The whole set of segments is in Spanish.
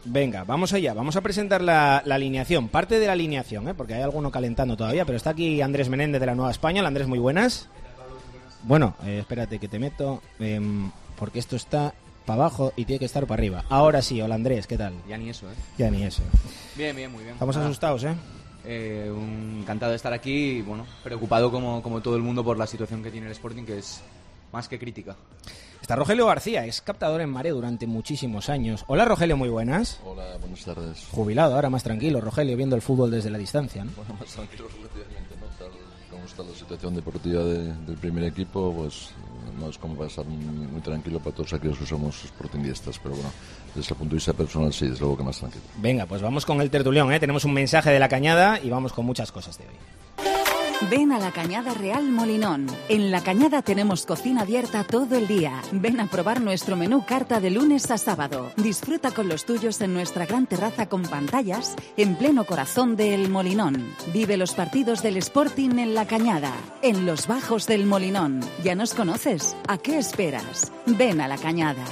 Venga, vamos allá, vamos a presentar la alineación, parte de la alineación, porque hay alguno calentando todavía, pero está aquí Andrés Menéndez de la Nueva España. Andrés, muy buenas. Bueno, espérate que te meto, porque esto está para abajo y tiene que estar para arriba. Ahora sí, hola Andrés, ¿qué tal? Ya ni eso, Ya ni eso. Bien, muy bien. Estamos asustados, Encantado de estar aquí y, bueno, preocupado como todo el mundo por la situación que tiene el Sporting, que es más que crítica. Está Rogelio García, es captador en Mare durante muchísimos años. Hola Rogelio, muy buenas. Hola, buenas tardes. Jubilado, ahora más tranquilo, Rogelio, viendo el fútbol desde la distancia, ¿no? Bueno, más tranquilo relativamente, ¿no? Tal como está la situación deportiva del primer equipo, pues no es como pasar muy tranquilo para todos aquellos que somos sportinguistas, pero bueno, desde el punto de vista personal sí, desde luego que más tranquilo. Venga, pues vamos con el tertulión, tenemos un mensaje de La Cañada y vamos con muchas cosas de hoy. Ven a La Cañada Real Molinón. En La Cañada tenemos cocina abierta todo el día. Ven a probar nuestro menú carta de lunes a sábado. Disfruta con los tuyos en nuestra gran terraza con pantallas en pleno corazón de El Molinón. Vive los partidos del Sporting en La Cañada, en los bajos del Molinón. ¿Ya nos conoces? ¿A qué esperas? Ven a La Cañada.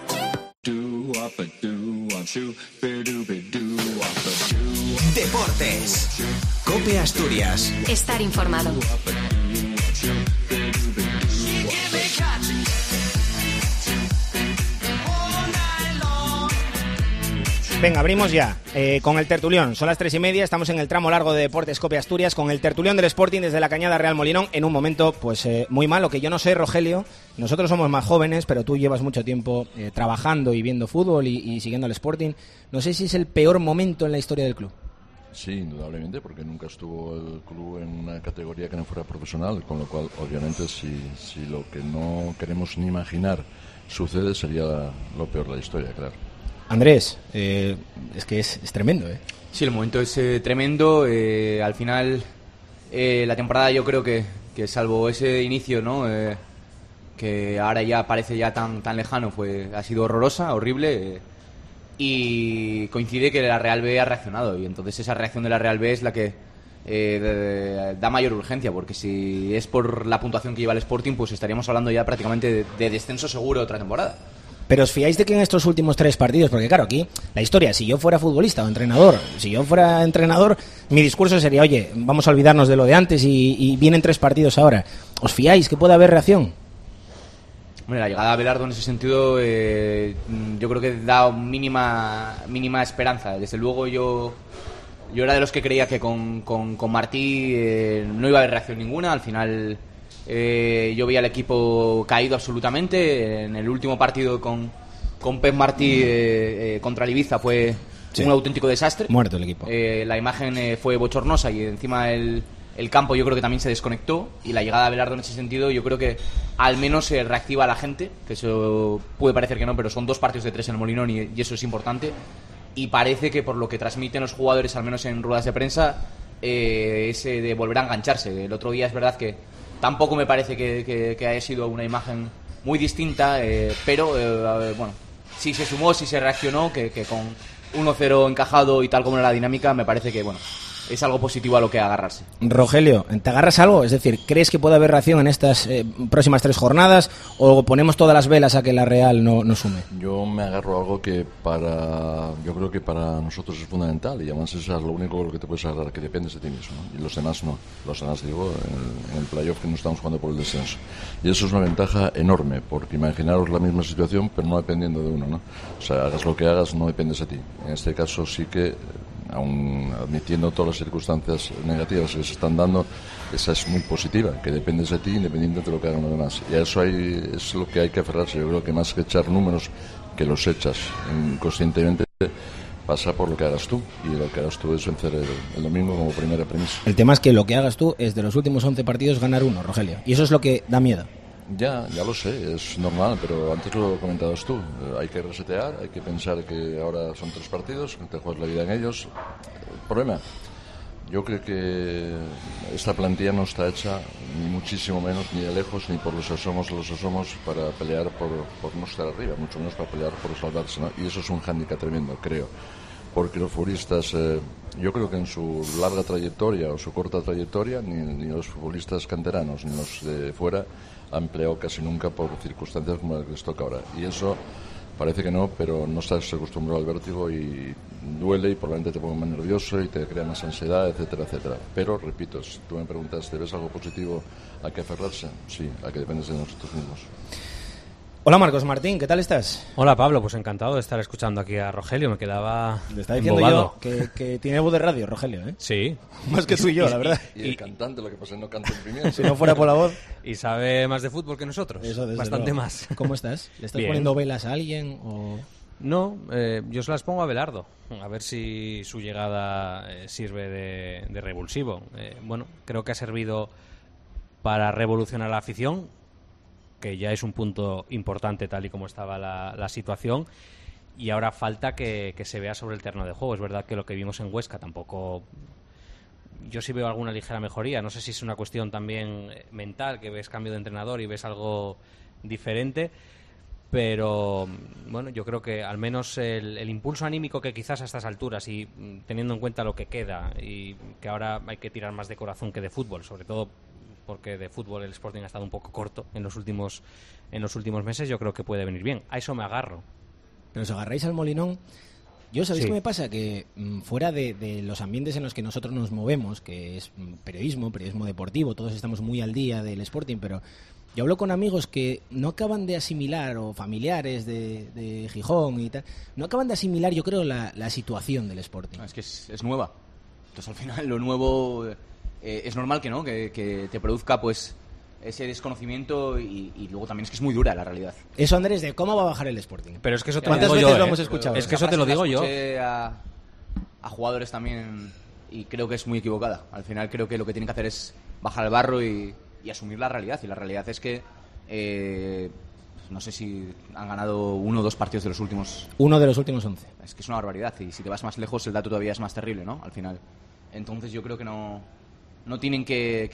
Deportes. COPE Asturias. Estar informado. Venga, abrimos ya con el tertulión. Son las 3:30, estamos en el tramo largo de Deportes COPE Asturias con el tertulión del Sporting desde La Cañada Real Molinón en un momento pues muy malo, que yo no sé, Rogelio, nosotros somos más jóvenes, pero tú llevas mucho tiempo trabajando y viendo fútbol y siguiendo al Sporting. No sé si es el peor momento en la historia del club. Sí, indudablemente, porque nunca estuvo el club en una categoría que no fuera profesional, con lo cual, obviamente, si lo que no queremos ni imaginar sucede, sería lo peor de la historia, claro. Andrés, es que es tremendo, Sí, el momento es tremendo. Al final, la temporada yo creo que salvo ese inicio, ¿no? Que ahora ya parece ya tan lejano, ha sido horrorosa, horrible. Y coincide que la Real B ha reaccionado, y entonces esa reacción de la Real B es la que da mayor urgencia, porque si es por la puntuación que lleva el Sporting, pues estaríamos hablando ya prácticamente de descenso seguro otra temporada. Pero ¿os fiáis de que en estos últimos 3 partidos, porque claro, aquí la historia, si yo fuera futbolista o entrenador, mi discurso sería, oye, vamos a olvidarnos de lo de antes y vienen 3 partidos ahora. ¿Os fiáis que puede haber reacción? Bueno, la llegada de Abelardo en ese sentido yo creo que da mínima esperanza. Desde luego yo era de los que creía que con Martí no iba a haber reacción ninguna. Al final yo veía al equipo caído absolutamente. En el último partido con Pep Martí contra el Ibiza fue un auténtico desastre. Muerto el equipo. La imagen fue bochornosa y encima el campo yo creo que también se desconectó, y la llegada de Abelardo en ese sentido yo creo que al menos se reactiva a la gente, que eso puede parecer que no, pero son 2 partidos de 3 en el Molinón y eso es importante, y parece que por lo que transmiten los jugadores, al menos en ruedas de prensa, ese de volver a engancharse. El otro día es verdad que tampoco me parece que haya sido una imagen muy distinta, pero bueno, si se sumó, si se reaccionó, que con 1-0 encajado y tal como era la dinámica, me parece que bueno, es algo positivo a lo que agarrarse. Rogelio, ¿te agarras algo? Es decir, ¿crees que puede haber reacción en estas próximas 3 jornadas o ponemos todas las velas a que la Real no sume? Yo me agarro a algo que yo creo que para nosotros es fundamental, y además es lo único que te puedes agarrar, que dependes de ti mismo, ¿no? Y los demás no. Los demás, digo, en el playoff, que no estamos jugando por el descenso. Y eso es una ventaja enorme, porque imaginaros la misma situación, pero no dependiendo de uno, ¿no? O sea, hagas lo que hagas, no dependes de ti. En este caso sí que, aun admitiendo todas las circunstancias negativas que se están dando, esa es muy positiva, que dependes de ti independientemente de lo que hagan los demás, y a eso es lo que hay que aferrarse. Yo creo que más que echar números, que los echas inconscientemente, pasa por lo que hagas tú, y lo que hagas tú es vencer el domingo como primera premisa. El tema es que lo que hagas tú es de los últimos 11 partidos ganar 1, Rogelio, y eso es lo que da miedo. Ya lo sé, es normal, pero antes lo comentabas tú. Hay que resetear, hay que pensar que ahora son 3 partidos, que te juegas la vida en ellos. El problema, yo creo que esta plantilla no está hecha ni muchísimo menos, ni de lejos, ni por los asomos para pelear por no estar arriba, mucho menos para pelear por salvarse, ¿no? Y eso es un hándicap tremendo, creo. Porque los futbolistas, yo creo que en su larga trayectoria o su corta trayectoria, ni los futbolistas canteranos ni los de fuera han peleado casi nunca por circunstancias como las que les toca ahora. Y eso Parece que no, pero no estás acostumbrado al vértigo y duele y probablemente te ponga más nervioso y te crea más ansiedad, etcétera, etcétera. Pero, repito, si tú me preguntas, ¿te ves algo positivo a que aferrarse? Sí, a que dependes de nosotros mismos. Hola Marcos Martín, ¿qué tal estás? Hola Pablo, pues encantado de estar escuchando aquí a Rogelio, me quedaba Le está diciendo embobado. yo que tiene voz de radio, Rogelio, ¿eh? Sí. Más que tú y yo, la verdad. Y el cantante, lo que pasa es que no canta en pimiento. Si no fuera por la voz. Y sabe más de fútbol que nosotros, Eso desde bastante luego. más. ¿Cómo estás? ¿Le estás Bien. poniendo velas a alguien o...? No, yo se las pongo a Belardo, a ver si su llegada sirve de revulsivo. Bueno, creo que ha servido para revolucionar la afición, que ya es un punto importante tal y como estaba la situación, y ahora falta que se vea sobre el terreno de juego. Es verdad que lo que vimos en Huesca tampoco... Yo sí veo alguna ligera mejoría, no sé si es una cuestión también mental, que ves cambio de entrenador y ves algo diferente, pero bueno, yo creo que al menos el impulso anímico que quizás a estas alturas y teniendo en cuenta lo que queda y que ahora hay que tirar más de corazón que de fútbol, sobre todo porque de fútbol el Sporting ha estado un poco corto en los últimos meses, yo creo que puede venir bien. A eso me agarro. Pero os agarráis al Molinón. Yo, ¿sabéis Sí. qué me pasa? Que fuera de los ambientes en los que nosotros nos movemos, que es periodismo deportivo, todos estamos muy al día del Sporting, pero yo hablo con amigos que no acaban de asimilar, o familiares de Gijón y tal, no acaban de asimilar, yo creo, la situación del Sporting. Es que es nueva. Entonces, al final, lo nuevo es normal que no, que te produzca pues ese desconocimiento y luego también es que es muy dura la realidad. Eso, Andrés, de cómo va a bajar el Sporting. Pero es que eso te lo ¿Cuántas digo veces yo, lo hemos escuchado? Es que Esa eso te lo frase la digo yo. escuché a jugadores también y creo que es muy equivocada. Al final creo que lo que tienen que hacer es bajar al barro y asumir la realidad. Y la realidad es que no sé si han ganado 1 o 2 partidos de los últimos. Uno de los últimos 11. Es que es una barbaridad y si te vas más lejos el dato todavía es más terrible, ¿no? Al final. Entonces yo creo que no tienen que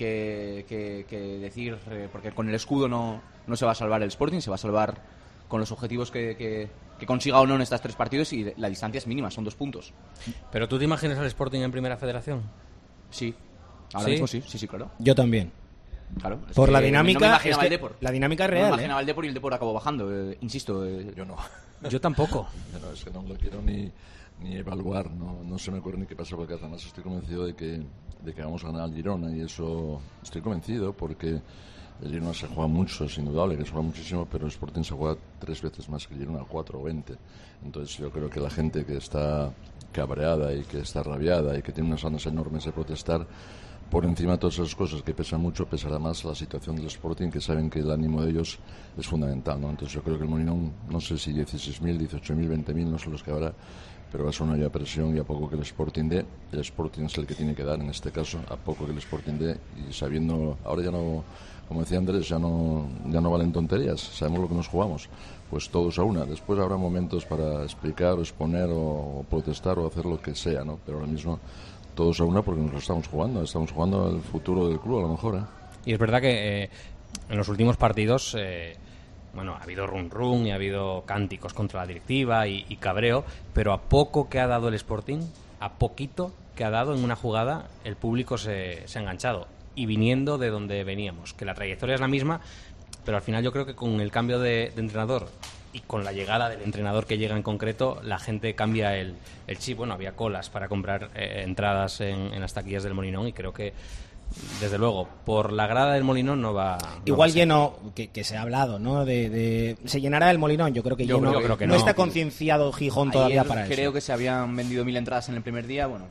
decir, porque con el escudo no se va a salvar el Sporting, se va a salvar con los objetivos que consiga o no en estos 3 partidos y la distancia es mínima, son 2 puntos. ¿Pero tú te imaginas al Sporting en Primera Federación? Sí, ahora ¿Sí? mismo sí, claro. Yo también. Claro, es Por que la no me dinámica, imaginaba es el que Depor. la dinámica es No me real, imaginaba el Depor y el Depor acabó bajando, insisto. Yo no. Yo tampoco. No, es que no lo quiero ni evaluar, no se me ocurre ni qué pasa por acá. Además estoy convencido de que vamos a ganar al Girona y eso estoy convencido porque el Girona se juega mucho, es indudable que se juega muchísimo, pero el Sporting se juega 3 veces más que el Girona, 4 o 20. Entonces yo creo que la gente que está cabreada y que está rabiada y que tiene unas ganas enormes de protestar, por encima de todas esas cosas que pesan mucho, pesará más la situación del Sporting, que saben que el ánimo de ellos es fundamental, ¿no? Entonces yo creo que el Molinón, no sé si 16.000, 18.000, 20.000, no sé los que habrá, pero va a ser una olla de presión y a poco que el Sporting dé, el Sporting es el que tiene que dar en este caso, a poco que el Sporting dé, y sabiendo, ahora ya no, como decía Andrés, ya no valen tonterías, sabemos lo que nos jugamos, pues todos a una. Después habrá momentos para explicar o exponer o protestar o hacer lo que sea, ¿no? Pero ahora mismo todos a una porque nos lo estamos jugando el futuro del club a lo mejor, ¿eh? Y es verdad que en los últimos partidos bueno, ha habido run y ha habido cánticos contra la directiva y cabreo, pero a poco que ha dado el Sporting, a poquito que ha dado en una jugada, el público se ha enganchado y viniendo de donde veníamos, que la trayectoria es la misma, pero al final yo creo que con el cambio de entrenador y con la llegada del entrenador que llega en concreto, la gente cambia el chip. Bueno, había colas para comprar entradas en las taquillas del Molinón y creo que, desde luego, por la grada del Molinón no va Igual a ser. lleno, que se ha hablado, ¿no? Se llenará el Molinón, yo creo que Yo lleno. creo que no no. está concienciado Gijón todavía Ayer para eso. creo que se habían vendido 1.000 entradas en el primer día. Bueno,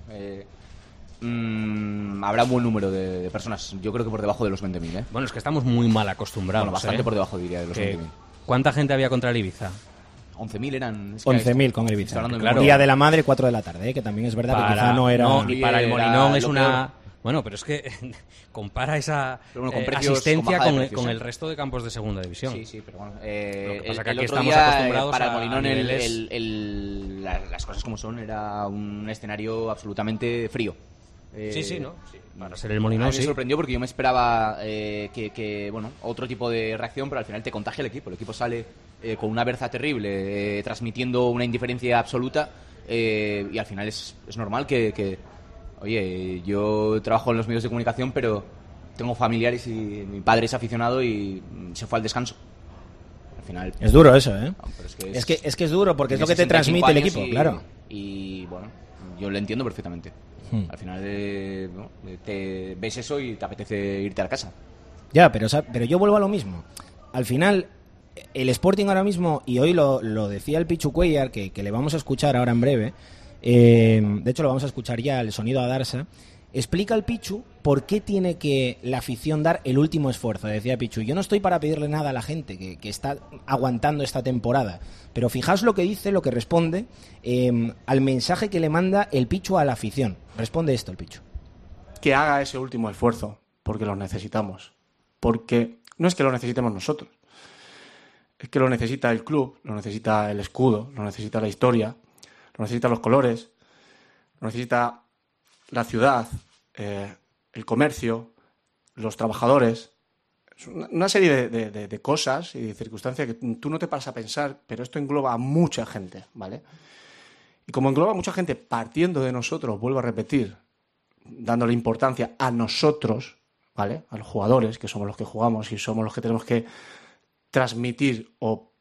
habrá un buen número de personas. Yo creo que por debajo de los 20.000, ¿eh? Bueno, es que estamos muy mal acostumbrados. Bueno, bastante por debajo, diría, de los Que- 20.000. ¿Cuánta gente había contra el Ibiza? 11.000 eran... es que 11.000 con el Ibiza. estoy hablando de Claro. memoria. Día de la Madre, 4 de la tarde, que también es verdad que quizá no era... No, y para el Era Molinón es lo una... peor. Bueno, pero es que compara esa Pero bueno, con precios, asistencia con bajada de con, precios, con ¿eh? el resto de campos de segunda división. Sí, pero bueno. Lo que pasa que el aquí otro estamos día, acostumbrados para el a Molinón, niveles- las cosas como son, era un escenario absolutamente frío. Sí, ¿no? Sí, para ser el A mí Molinón, me sí. sorprendió porque yo me esperaba que bueno, otro tipo de reacción, pero al final te contagia el equipo. El equipo sale con una berza terrible, transmitiendo una indiferencia absoluta, y al final es normal que oye, yo trabajo en los medios de comunicación, pero tengo familiares y mi padre es aficionado y se fue al descanso. Al final... Es duro eso, ¿eh? No, pero es que es duro porque es lo que te tienes transmite el 65 equipo, claro. Y bueno, yo lo entiendo perfectamente. Al final te ves eso y te apetece irte a la casa. Ya, pero yo vuelvo a lo mismo. Al final, el Sporting ahora mismo, y hoy lo decía el Pichu Cuellar, que le vamos a escuchar ahora en breve, de hecho lo vamos a escuchar ya, el sonido a Darsa, explica al Pichu por qué tiene que la afición dar el último esfuerzo. Decía Pichu, yo no estoy para pedirle nada a la gente que está aguantando esta temporada, pero fijaos lo que dice, lo que responde al mensaje que le manda el Pichu a la afición. Responde esto el Pichu. Que haga ese último esfuerzo, porque lo necesitamos. Porque no es que lo necesitemos nosotros, es que lo necesita el club, lo necesita el escudo, lo necesita la historia, lo necesitan los colores, lo necesita la ciudad, el comercio, los trabajadores. Es una serie de cosas y de circunstancias que tú no te paras a pensar, pero esto engloba a mucha gente, ¿vale? Y como engloba a mucha gente partiendo de nosotros, vuelvo a repetir, dándole importancia a nosotros, ¿vale? A los jugadores, que somos los que jugamos y somos los que tenemos que transmitir o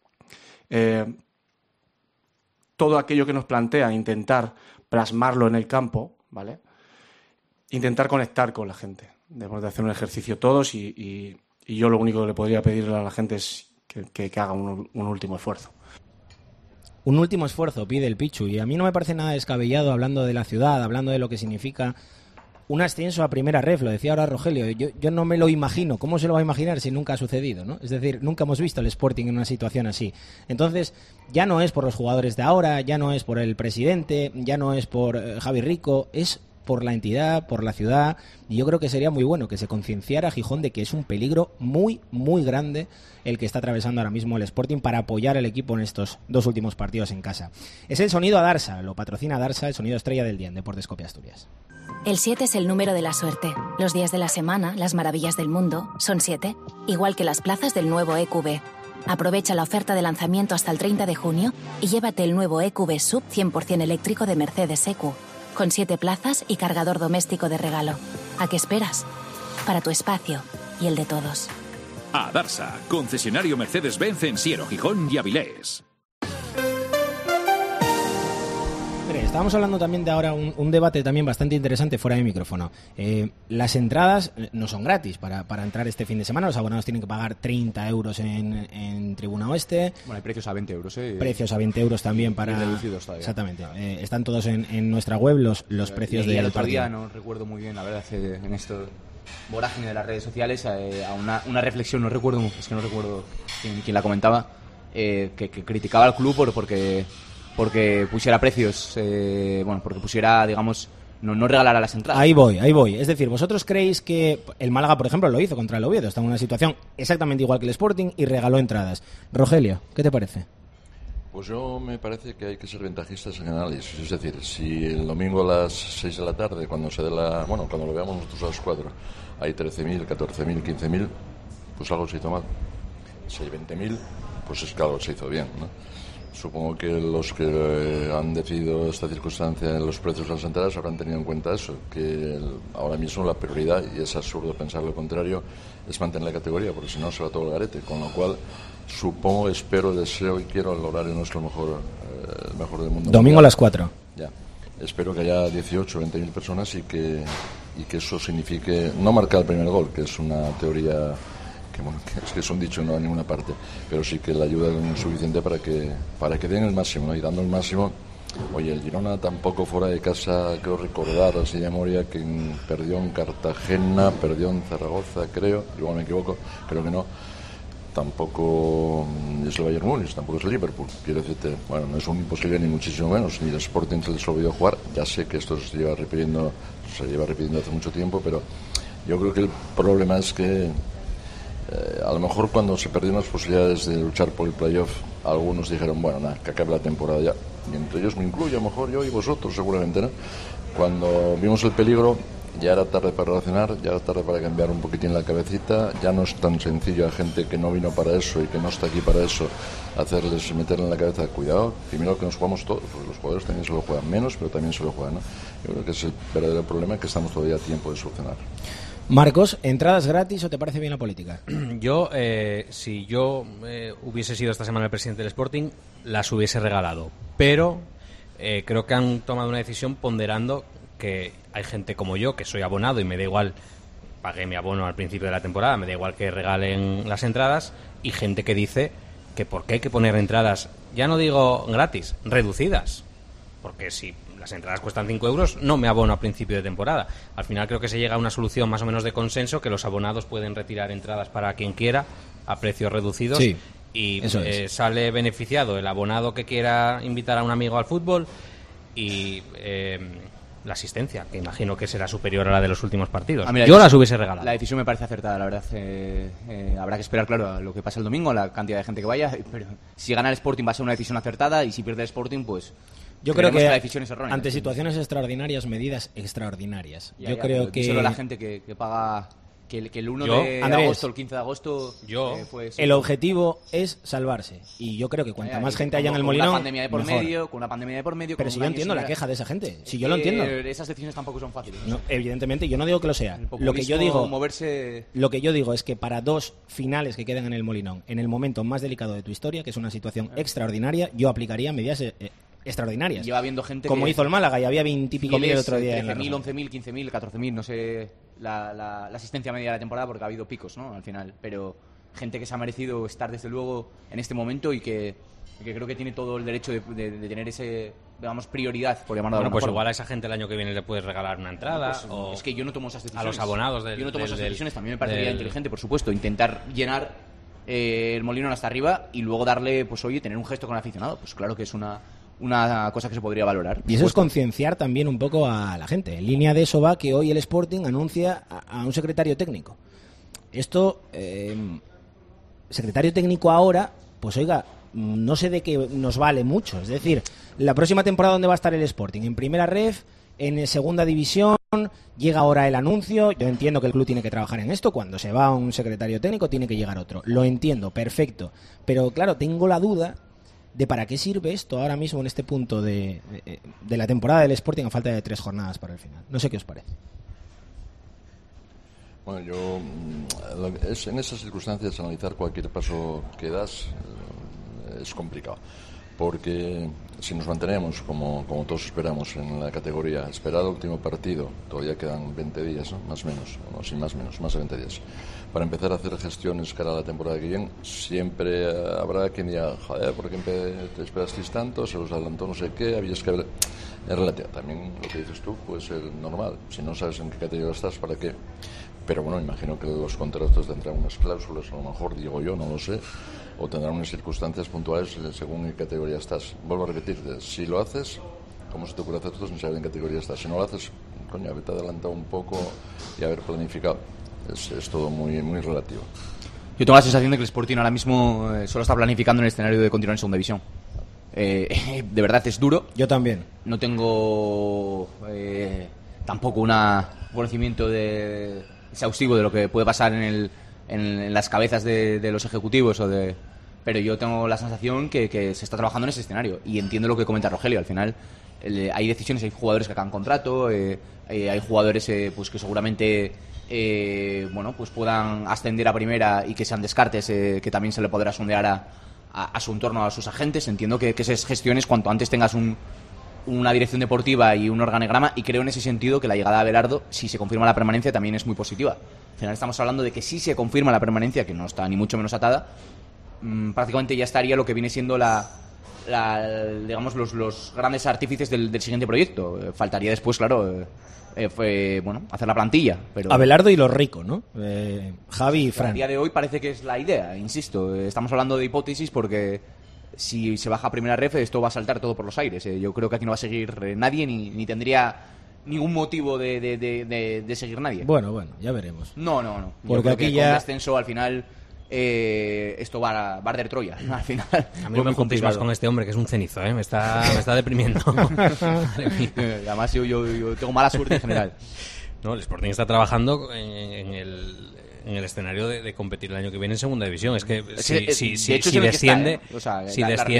todo aquello que nos plantea, intentar plasmarlo en el campo, ¿vale? Intentar conectar con la gente. Debemos de hacer un ejercicio todos y yo lo único que le podría pedir a la gente es que haga un último esfuerzo. Un último esfuerzo pide el Pichu, y a mí no me parece nada descabellado, hablando de la ciudad, hablando de lo que significa un ascenso a primera ref. Lo decía ahora Rogelio, yo no me lo imagino. ¿Cómo se lo va a imaginar si nunca ha sucedido, ¿no? Es decir, nunca hemos visto el Sporting en una situación así. Entonces, ya no es por los jugadores de ahora, ya no es por el presidente, ya no es por Javi Rico, es por la entidad, por la ciudad, y yo creo que sería muy bueno que se concienciara a Gijón de que es un peligro muy, muy grande el que está atravesando ahora mismo el Sporting para apoyar al equipo en estos 2 últimos partidos en casa. Es el sonido a Darsa, lo patrocina Darsa, el sonido estrella del día en Deportes Copia Asturias. El 7 es el número de la suerte. Los días de la semana, las maravillas del mundo, son 7, igual que las plazas del nuevo EQB. Aprovecha la oferta de lanzamiento hasta el 30 de junio y llévate el nuevo EQB Sub 100% eléctrico de Mercedes EQ, con 7 plazas y cargador doméstico de regalo. ¿A qué esperas? Para tu espacio y el de todos. A Darsa, concesionario Mercedes-Benz en Siero, Gijón y Avilés. Estábamos hablando también de ahora un debate también bastante interesante fuera de micrófono. Las entradas no son gratis para entrar este fin de semana. Los abonados tienen que pagar 30 euros en Tribuna Oeste. Bueno, hay precios a 20 euros. Precios a 20 euros también para... Y reducidos todavía. Exactamente. Están todos en nuestra web los precios de... Y el otro día, no recuerdo muy bien, la verdad, en esto vorágine de las redes sociales, a una reflexión, no recuerdo quién la comentaba, que criticaba al club porque pusiera precios, porque pusiera, digamos, no regalara las entradas. Ahí voy. Es decir, ¿vosotros creéis que el Málaga, por ejemplo, lo hizo contra el Oviedo? Está en una situación exactamente igual que el Sporting y regaló entradas. Rogelio, ¿qué te parece? Pues yo me parece que hay que ser ventajistas en análisis. Es decir, si el domingo a las 6 de la tarde, cuando lo veamos nosotros a las 4, hay 13.000, 14.000, 15.000, pues algo se hizo mal. Si hay 20.000, pues es que algo se hizo bien, ¿no? Supongo que los que han decidido esta circunstancia en los precios de las entradas habrán tenido en cuenta eso, que ahora mismo la prioridad, y es absurdo pensar lo contrario, es mantener la categoría, porque si no se va todo el garete. Con lo cual, supongo, espero, deseo y quiero, el horario no es lo mejor, el mejor del mundo. Domingo a las 4. Ya. Espero que haya 18 o 20.000 personas y que eso signifique no marcar el primer gol, que es una teoría... es que es un dicho, no a ninguna parte, pero sí que la ayuda es suficiente para que den el máximo, ¿no? Y dando el máximo, oye, el Girona tampoco fuera de casa, creo recordar así de memoria que perdió en Cartagena, perdió en Zaragoza, creo, igual me equivoco, creo que no, tampoco es el Bayern Múnich, tampoco es el Liverpool, quiero decirte, bueno, no es un imposible ni muchísimo menos, ni el Sporting se les olvidó jugar, ya sé que esto se lleva repitiendo hace mucho tiempo, pero yo creo que el problema es que a lo mejor cuando se perdieron las posibilidades de luchar por el playoff, algunos dijeron, bueno, nada, que acabe la temporada ya. Y entre ellos me incluyo, a lo mejor yo y vosotros seguramente, ¿no? Cuando vimos el peligro, ya era tarde para racionar, ya era tarde para cambiar un poquitín la cabecita. Ya no es tan sencillo a gente que no vino para eso y que no está aquí para eso, meterle en la cabeza, cuidado, primero que nos jugamos todos, porque los jugadores también se lo juegan menos, pero también se lo juegan, ¿no? Yo creo que es el verdadero problema que estamos todavía a tiempo de solucionar. Marcos, ¿entradas gratis o te parece bien la política? Yo, si yo hubiese sido esta semana el presidente del Sporting, las hubiese regalado. Pero creo que han tomado una decisión ponderando que hay gente como yo, que soy abonado y me da igual, pagué mi abono al principio de la temporada, me da igual que regalen las entradas, y gente que dice que por qué hay que poner entradas, ya no digo gratis, reducidas. Porque si las entradas cuestan 5 euros, no me abono a principio de temporada. Al final creo que se llega a una solución más o menos de consenso, que los abonados pueden retirar entradas para quien quiera a precios reducidos. Sí, y eso es. sale beneficiado el abonado que quiera invitar a un amigo al fútbol y la asistencia, que imagino que será superior a la de los últimos partidos. Yo las hubiese regalado. La decisión me parece acertada, la verdad. Habrá que esperar, claro, a lo que pasa el domingo, la cantidad de gente que vaya. Pero si gana el Sporting va a ser una decisión acertada, y si pierde el Sporting, pues... Yo creo que la decisión es errónea. Ante situaciones extraordinarias, medidas extraordinarias. Yo creo que... Solo la gente que paga... Que el 1 de Andrés, agosto, el 15 de agosto... fue el objetivo es salvarse. Y yo creo que cuanta más gente haya en el Molinón, con una pandemia de por mejor. medio, con una pandemia de por medio... Pero si yo entiendo la queja de esa gente. Si yo lo entiendo. Esas decisiones tampoco son fáciles. No, evidentemente, yo no digo que lo sea. Lo que yo digo es que para 2 finales que quedan en el Molinón, en el momento más delicado de tu historia, que es una situación extraordinaria, yo aplicaría medidas extraordinarias. Lleva habiendo gente como hizo el Málaga, y había 20 y pico mil el otro día. 13.000, 11.000, 15.000, 14.000, no sé la asistencia media de la temporada, porque ha habido picos, ¿no? Al final, pero gente que se ha merecido estar desde luego en este momento y que creo que tiene todo el derecho de tener ese, digamos, prioridad, por llamarlo de alguna forma. Igual a esa gente el año que viene le puedes regalar una entrada. Pues, o es que yo no tomo esas decisiones. A los abonados yo no tomo esas decisiones. También me parecería inteligente, por supuesto, intentar llenar el Molinón hasta arriba y luego darle, pues oye, tener un gesto con el aficionado. Pues claro que es una cosa que se podría valorar. Y eso es concienciar también un poco a la gente. En línea de eso va que hoy el Sporting anuncia a un secretario técnico. Esto, secretario técnico ahora, pues oiga, no sé de qué nos vale mucho. Es decir, la próxima temporada, ¿dónde va a estar el Sporting? En primera ref, en segunda división, llega ahora el anuncio. Yo entiendo que el club tiene que trabajar en esto. Cuando se va un secretario técnico tiene que llegar otro. Lo entiendo, perfecto. Pero claro, tengo la duda de para qué sirve esto ahora mismo en este punto de la temporada del Sporting a falta de 3 jornadas para el final. No sé qué os parece. Bueno, en esas circunstancias analizar cualquier paso que das es complicado, porque si nos mantenemos como todos esperamos en la categoría, esperar el último partido, todavía quedan 20 días, ¿no? Más o menos, no, sin más de 20 días, para empezar a hacer gestiones cara a la temporada que viene. Siempre habrá quien diga, joder, ¿por qué te esperasteis tanto? Se os adelantó no sé qué, habías que... Es relativo. También lo que dices tú puede ser normal. Si no sabes en qué categoría estás, ¿para qué? Pero bueno, imagino que los contratos tendrán unas cláusulas, a lo mejor digo yo, no lo sé, o tendrán unas circunstancias puntuales según en qué categoría estás. Vuelvo a repetirte, si lo haces, como se te ocurre hacer sin saber en qué categoría estás. Si no lo haces, coño, haberte adelantado un poco y haber planificado. Es todo muy, muy relativo. Yo tengo la sensación de que el Sporting ahora mismo solo está planificando en el escenario de continuar en segunda división. De verdad es duro. Yo también. No tengo tampoco un conocimiento exhaustivo de lo que puede pasar en las cabezas de los ejecutivos pero yo tengo la sensación que se está trabajando en ese escenario y entiendo lo que comenta Rogelio. Al final hay decisiones, hay jugadores que acaban contrato, hay jugadores pues que seguramente pues puedan ascender a primera y que sean descartes, que también se le podrá sondear a su entorno, a sus agentes. Entiendo que esas gestiones, cuanto antes tengas una dirección deportiva y un organigrama, y creo en ese sentido que la llegada de Abelardo, si se confirma la permanencia, también es muy positiva. Al final estamos hablando de que si se confirma la permanencia, que no está ni mucho menos atada, prácticamente ya estaría lo que viene siendo digamos los grandes artífices del siguiente proyecto. Faltaría después, claro, hacer la plantilla. Pero Abelardo y los ricos, ¿no? Javi y Fran. A día de hoy parece que es la idea, insisto. Estamos hablando de hipótesis porque si se baja a primera ref, esto va a saltar todo por los aires. Yo creo que aquí no va a seguir nadie, ni tendría ningún motivo de seguir nadie. Bueno, ya veremos. No. Porque aquí ya... con descenso al final... esto va a arder Troya al final. A mí no me juntéis más con este hombre, que es un cenizo, me está deprimiendo. Además yo tengo mala suerte en general. No, el Sporting está trabajando en el escenario de competir el año que viene en segunda división. Es que si desciende,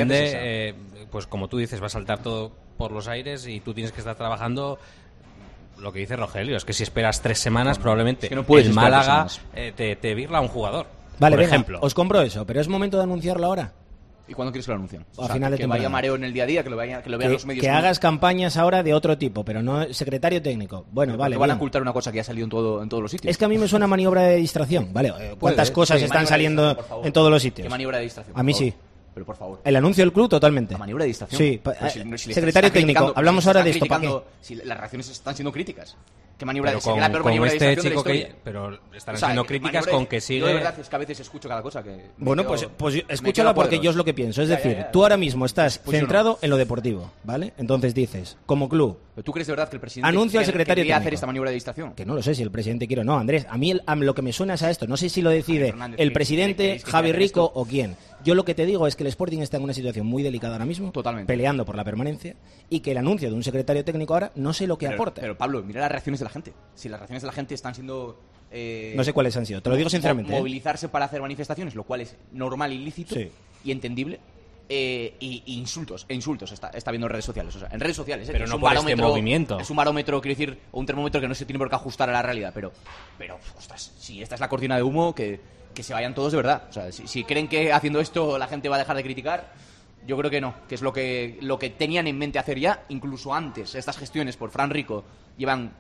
pues como tú dices, va a saltar todo por los aires y tú tienes que estar trabajando lo que dice Rogelio, es que si esperas 3 semanas, probablemente es que no puedes el esperar Málaga 3 te virla a un jugador. Vale, por venga, ejemplo. os compro eso, pero es momento de anunciarlo ahora. ¿Y cuándo quieres que lo anuncien? A final de que temporada. vaya mareo en el día a día, que lo vean los medios. Que hagas campañas ahora de otro tipo, pero no secretario técnico. Bueno, vale. Van a bien. ocultar una cosa que ya ha salido en todos los sitios. Es que a mí me suena maniobra de distracción, ¿vale? ¿Cuántas cosas Sí, están maniobra de saliendo distracción, por favor. en todos los sitios? ¿Qué maniobra de distracción? A mí por favor? sí. Pero por favor. El anuncio del club, totalmente. ¿La maniobra de distracción? Sí, Pero si secretario está técnico, criticando- hablamos si ahora está de esto, ¿para qué? criticando- Si las reacciones están siendo críticas. ¿Qué maniobra Pero sería la peor con maniobra de este distracción chico de la historia? que... Pero están O sea, haciendo que críticas maniobra- con que Yo de sigue... verdad es que a veces escucho cada cosa que... Bueno, me pues quedo escúchala porque cuadros. yo es lo que pienso. Es Ya, decir, ya. tú ahora mismo estás Pues yo no. centrado en lo deportivo, ¿vale? Entonces dices, como club, ¿Pero tú crees de verdad que el presidente Anuncia al secretario querría hacer técnico. esta maniobra de distracción? que no lo sé si el presidente quiere o no, Andrés. A mí lo que me suena es a esto. No sé si lo decide Fernández, el ¿qué presidente, queréis que Javi hacer Rico esto? o quién. Yo lo que te digo es que el Sporting está en una situación muy delicada ahora mismo, Totalmente. peleando por la permanencia, y que el anuncio de un secretario técnico ahora no sé lo que aporta. Pero Pablo, mira las reacciones de la gente. Si las reacciones de la gente están siendo... No sé cuáles han sido, te lo digo sinceramente. Movilizarse para hacer manifestaciones, lo cual es normal y lícito Sí. y entendible. Y insultos está viendo en redes sociales. O sea, en redes sociales, Pero es no un por este barómetro, movimiento. Es un barómetro, quiero decir, o un termómetro que no se tiene por qué ajustar a la realidad. Pero ostras, si esta es la cortina de humo, que se vayan todos de verdad. O sea, si creen que haciendo esto la gente va a dejar de criticar, yo creo que no, que es lo que tenían en mente hacer ya, incluso antes. Estas gestiones por Fran Rico llevan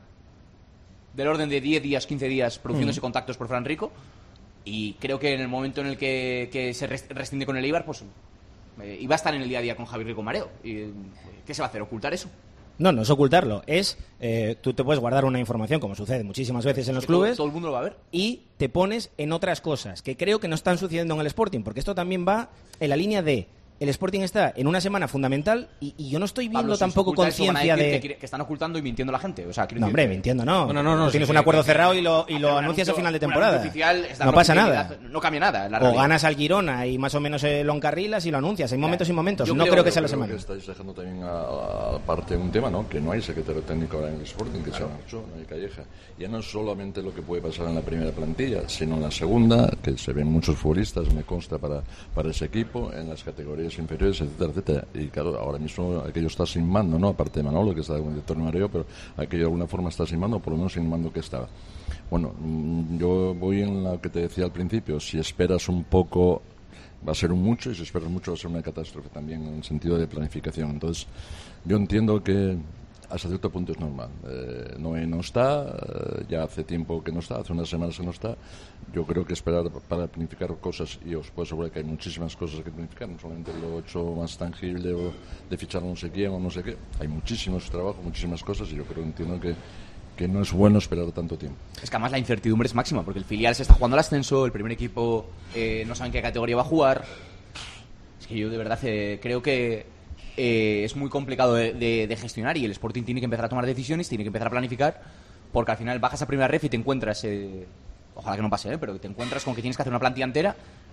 del orden de 10 días, 15 días produciéndose contactos por Fran Rico, y creo que en el momento en el que se rescinde con el Eibar, pues iba a estar en el día a día con Javi Rico Mareo. Y, ¿qué se va a hacer? ¿Ocultar eso? No es ocultarlo, es tú te puedes guardar una información, como sucede muchísimas veces en los clubes, Todo el mundo lo va a ver. y te pones en otras cosas que creo que no están sucediendo en el Sporting, porque esto también va en la línea de el Sporting está en una semana fundamental y yo no estoy viendo Pablo, si tampoco se oculta eso, van a conciencia decir de... que están ocultando y mintiendo a la gente. O sea, quiero No, decir hombre, que- mintiendo no. No, Tú tienes sí, un acuerdo que- cerrado y lo Hacer un anuncias a anuncio- final de un temporada. anuncio oficial es dar No una pasa oficialidad. nada. No cambia nada. la O realidad. ganas al Girona y más o menos lo encarrilas y lo anuncias. Hay momentos y momentos. Yo No creo- creo que sea Yo la creo semana. que estáis dejando también aparte un tema, ¿no? Que no hay secretario técnico ahora en el Sporting, que se marchó, no hay Calleja. Ya no es solamente lo que puede pasar en la primera plantilla, sino en la segunda, que se ven muchos futbolistas, me consta, para ese equipo, en las categorías inferiores, etcétera, etcétera. Y claro, ahora mismo aquello está sin mando, ¿no? Aparte de Manolo, que está como director de Mareo, pero aquello de alguna forma está sin mando, por lo menos sin el mando que estaba. Bueno, yo voy en lo que te decía al principio, si esperas un poco va a ser un mucho, y si esperas mucho va a ser una catástrofe también en el sentido de planificación. Entonces, yo entiendo que hasta cierto punto es normal. Noé no está, ya hace tiempo que no está, hace unas semanas que no está. Yo creo que esperar para planificar cosas, y os puedo asegurar que hay muchísimas cosas que planificar, no solamente lo hecho más tangible o de fichar no sé quién o no sé qué. Hay muchísimos trabajos, muchísimas cosas, y yo creo, entiendo que no es bueno esperar tanto tiempo. Es que además la incertidumbre es máxima, porque el filial se está jugando al ascenso, el primer equipo no saben qué categoría va a jugar. Es que yo de verdad creo que es muy complicado de gestionar, y el Sporting tiene que empezar a tomar decisiones, tiene que empezar a planificar, porque al final bajas a primera ref y te encuentras, ojalá que no pase, pero te encuentras con que tienes que hacer una plantilla entera.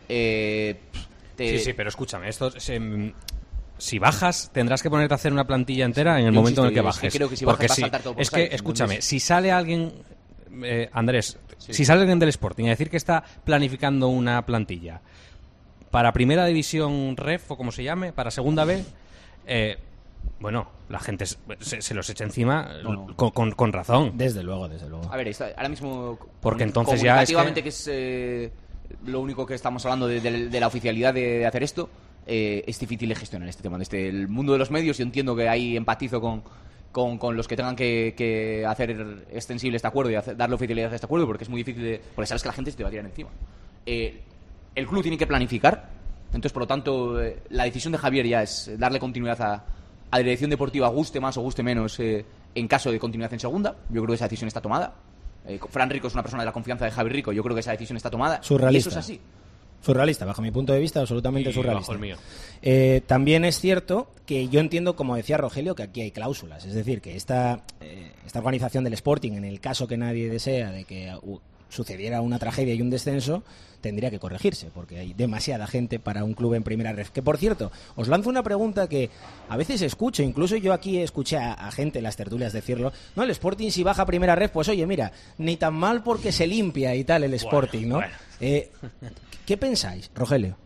Sí, pero escúchame, si bajas, tendrás que ponerte a hacer una plantilla entera en el Yo momento en el que insisto, es que bajes. creo que si bajas Porque vas a saltar todo por es los que, aires, escúchame, entonces- si sale alguien, Andrés, si sale alguien del Sporting a decir que está planificando una plantilla para Primera División Ref, o como se llame, para Segunda B, bueno, la gente se los echa encima No. con razón. Desde luego, desde luego. A ver, ahora mismo Porque entonces ya es comunicativamente, que es lo único que estamos hablando de la oficialidad de hacer esto, es difícil de gestionar este tema. Desde el mundo de los medios, yo entiendo que ahí empatizo con los que tengan que hacer extensible este acuerdo y darle oficialidad a este acuerdo, porque es muy difícil, porque sabes que la gente se te va a tirar encima. El club tiene que planificar, entonces por lo tanto la decisión de Javier ya es darle continuidad a la dirección deportiva, guste más o guste menos, en caso de continuidad en segunda. Yo creo que esa decisión está tomada. Fran Rico es una persona de la confianza de Javier Rico, yo creo que esa decisión está tomada. Surrealista. Y eso es así. Surrealista, bajo mi punto de vista, absolutamente Y surrealista. bajo el mío. También es cierto que yo entiendo, como decía Rogelio, que aquí hay cláusulas. Es decir, que esta organización del Sporting, en el caso que nadie desea de que sucediera una tragedia y un descenso, tendría que corregirse, porque hay demasiada gente para un club en primera ref. Que, por cierto, os lanzo una pregunta que a veces escucho, incluso yo aquí escuché a gente en las tertulias decirlo: no, el Sporting si baja a primera ref, pues oye, mira, ni tan mal porque se limpia y tal el Sporting, ¿no? bueno. ¿Qué pensáis, Rogelio?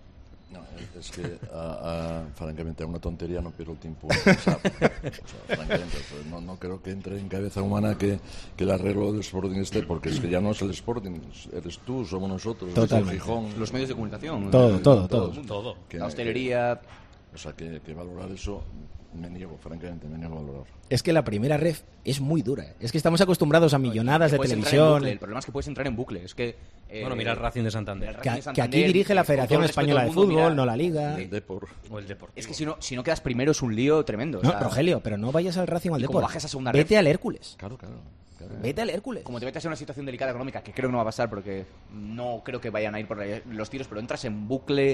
No, es que francamente a una tontería no pierdo el tiempo. Francamente, no creo que entre en cabeza humana que el arreglo del Sporting esté, porque es que ya no es el Sporting, eres tú, somos nosotros, Totalmente. el Gijón, Los medios de comunicación. Todo. La hostelería. O sea, que valorar eso me niego, francamente, me niego a valorar. Es que la primera ref es muy dura. Es que estamos acostumbrados a millonadas de Puedes entrar en televisión. bucle. El problema es que puedes entrar en bucle. Es que, Bueno, mira el Racing de Santander. Que aquí dirige la Federación Española de Fútbol, no la Liga. El Depor. O el Deportivo. Es que si no quedas primero es un lío tremendo. o No, sea, Rogelio, pero no vayas al Racing o al y como Depor. bajes a segunda Vete ref. al Hércules. Claro. Vete al Hércules. Como te metes en una situación delicada económica, que creo que no va a pasar porque no creo que vayan a ir por los tiros, pero entras en bucle,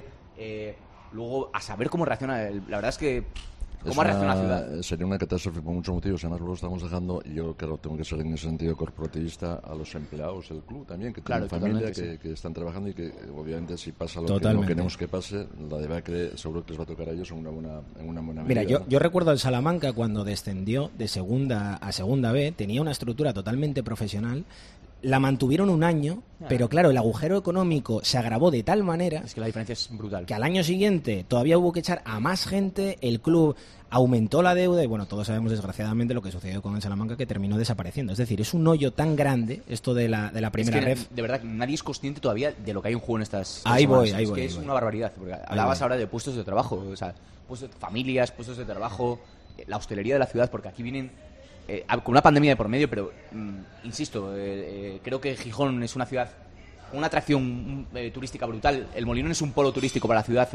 luego a saber cómo reacciona. La verdad es que ¿cómo reacciona la ciudad? Sería una catástrofe por muchos motivos. Además, luego estamos dejando, y yo claro, tengo que ser en ese sentido corporativista, a los empleados del club también, que tienen familia, que están trabajando y que obviamente si pasa lo que no queremos que pase, la debacle seguro que les va a tocar a ellos en una buena Mira, medida, yo recuerdo al Salamanca cuando descendió de segunda a segunda B, tenía una estructura totalmente profesional. La mantuvieron un año, pero claro, el agujero económico se agravó de tal manera Es que la diferencia es brutal. que al año siguiente todavía hubo que echar a más gente, el club aumentó la deuda y bueno, todos sabemos desgraciadamente lo que sucedió con el Salamanca, que terminó desapareciendo. Es decir, es un hoyo tan grande esto de la primera es que, ref. de verdad, nadie es consciente todavía de lo que hay en juego en estas Ahí semanas. voy, Es que es una barbaridad. Porque hablabas ahora de puestos de trabajo, o sea, familias, puestos de trabajo, la hostelería de la ciudad, porque aquí vienen con una pandemia de por medio, pero insisto, creo que Gijón es una ciudad con una atracción turística brutal. El Molinón es un polo turístico para la ciudad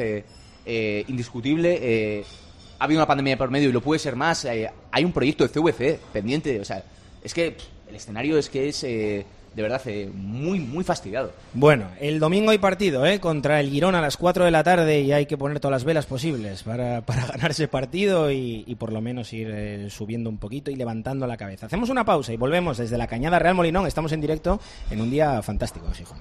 indiscutible. Ha habido una pandemia de por medio y lo puede ser más. Hay un proyecto de CVC pendiente. O sea, es que el escenario es que es de verdad muy, muy fastidiado. Bueno, el domingo hay partido contra el Girona a las 4 de la tarde y hay que poner todas las velas posibles para ganar ese partido y por lo menos ir subiendo un poquito y levantando la cabeza. Hacemos una pausa y volvemos desde la Cañada Real Molinón. Estamos en directo en un día fantástico, Gijón.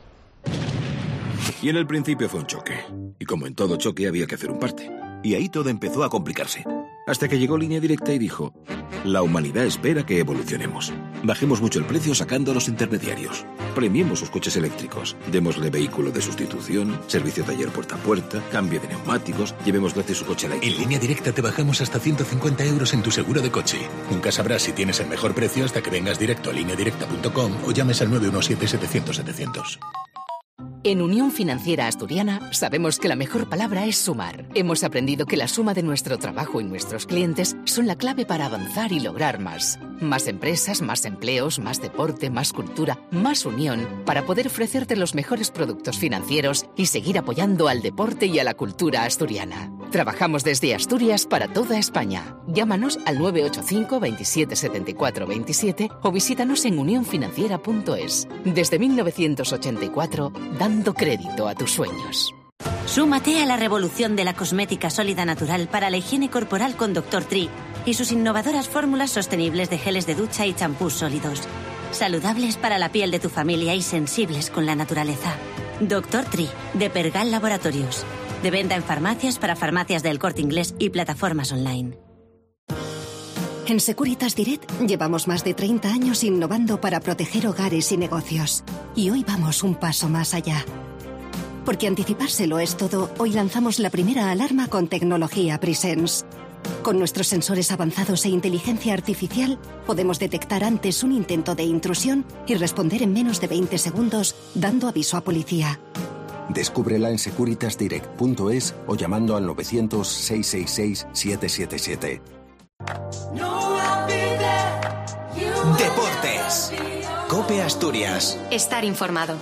Y en el principio fue un choque. Y como en todo choque había que hacer un parte. Y ahí todo empezó a complicarse. Hasta que llegó Línea Directa y dijo: la humanidad espera que evolucionemos. Bajemos mucho el precio sacando a los intermediarios. Premiemos sus coches eléctricos. Démosle vehículo de sustitución, servicio taller puerta a puerta, cambio de neumáticos, llevemos gratis su coche eléctrico. En Línea Directa te bajamos hasta 150 euros en tu seguro de coche. Nunca sabrás si tienes el mejor precio hasta que vengas directo a lineadirecta.com o llames al 917-700-700. En Unión Financiera Asturiana sabemos que la mejor palabra es sumar. Hemos aprendido que la suma de nuestro trabajo y nuestros clientes son la clave para avanzar y lograr más. Más empresas, más empleos, más deporte, más cultura, más unión, para poder ofrecerte los mejores productos financieros y seguir apoyando al deporte y a la cultura asturiana. Trabajamos desde Asturias para toda España. Llámanos al 985 27 74 27 o visítanos en unionfinanciera.es. Desde 1984, dando crédito a tus sueños. Súmate a la revolución de la cosmética sólida natural para la higiene corporal con Dr. Tree y sus innovadoras fórmulas sostenibles de geles de ducha y champús sólidos. Saludables para la piel de tu familia y sensibles con la naturaleza. Dr. Tree, de Pergal Laboratorios. De venta en farmacias para farmacias del Corte Inglés y plataformas online. En Securitas Direct llevamos más de 30 años innovando para proteger hogares y negocios. Y hoy vamos un paso más allá. Porque anticipárselo es todo, hoy lanzamos la primera alarma con tecnología Presence. Con nuestros sensores avanzados e inteligencia artificial, podemos detectar antes un intento de intrusión y responder en menos de 20 segundos, dando aviso a policía. Descúbrela en securitasdirect.es o llamando al 900-666-777. Deportes. COPE Asturias. Estar informado.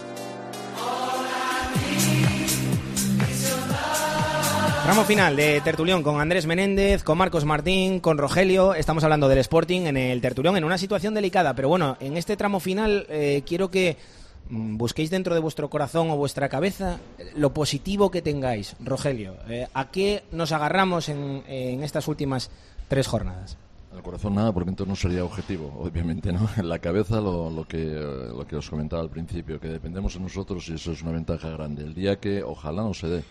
Tramo final de Tertulión con Andrés Menéndez, con Marcos Martín, con Rogelio. Estamos hablando del Sporting en el Tertulión en una situación delicada, pero bueno, en este tramo final quiero que busquéis dentro de vuestro corazón o vuestra cabeza lo positivo que tengáis. Rogelio, ¿a qué nos agarramos en estas últimas 3 jornadas? El corazón nada, porque entonces no sería objetivo, obviamente, ¿no? En la cabeza lo que os comentaba al principio, que dependemos de nosotros y eso es una ventaja grande. El día que, ojalá no se dé,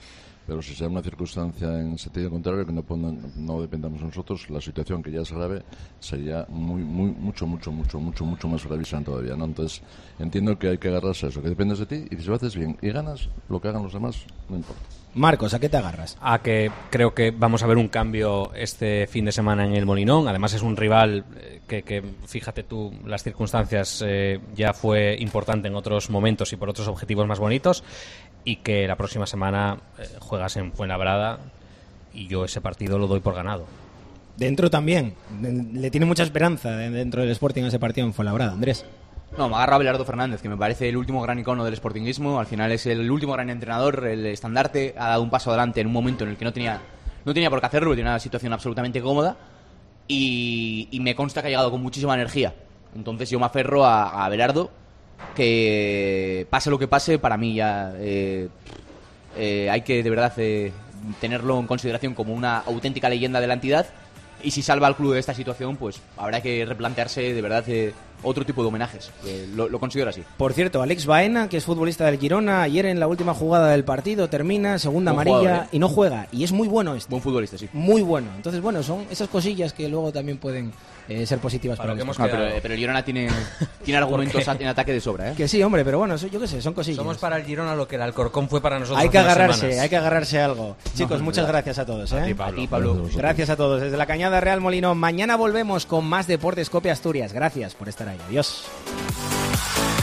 Pero si sea una circunstancia en sentido contrario, que no dependamos nosotros, la situación que ya es grave sería mucho más gravísima todavía, ¿no? Entonces, entiendo que hay que agarrarse a eso, que dependes de ti, y si lo haces bien y ganas, lo que hagan los demás, no importa. Marcos, ¿a qué te agarras? A que creo que vamos a ver un cambio este fin de semana en el Molinón. Además es un rival que fíjate tú, las circunstancias, ya fue importante en otros momentos y por otros objetivos más bonitos, y que la próxima semana juegas en Fuenlabrada, y yo ese partido lo doy por ganado. Dentro también, le tiene mucha esperanza dentro del Sporting ese partido en Fuenlabrada, Andrés. No, me agarro a Abelardo Fernández, que me parece el último gran icono del sportinguismo. Al final es el último gran entrenador, el estandarte. Ha dado un paso adelante en un momento en el que no tenía por qué hacerlo, tenía una situación absolutamente cómoda. Y me consta que ha llegado con muchísima energía. Entonces yo me aferro a Abelardo, que pase lo que pase, para mí ya hay que de verdad tenerlo en consideración como una auténtica leyenda de la entidad. Y si salva al club de esta situación, pues habrá que replantearse de verdad otro tipo de homenajes. Lo considero así. Por cierto, Alex Baena, que es futbolista del Girona, ayer en la última jugada del partido termina segunda amarilla jugador, y no juega. Y es muy bueno Buen futbolista, sí. Muy bueno. Entonces, bueno, son esas cosillas que luego también pueden ser positivas para el Sporting. Pero el Girona tiene argumentos en ataque de sobra, ¿eh? Que sí, hombre, pero bueno, yo qué sé, son cosillas. Somos para el Girona lo que el Alcorcón fue para nosotros. Hay que agarrarse a algo. Chicos, muchas gracias a todos. A ti, Pablo. Gracias a todos. Desde la Cañada Real Molinón. Mañana volvemos con más Deportes Cope Asturias. Gracias por estar ahí. Adiós.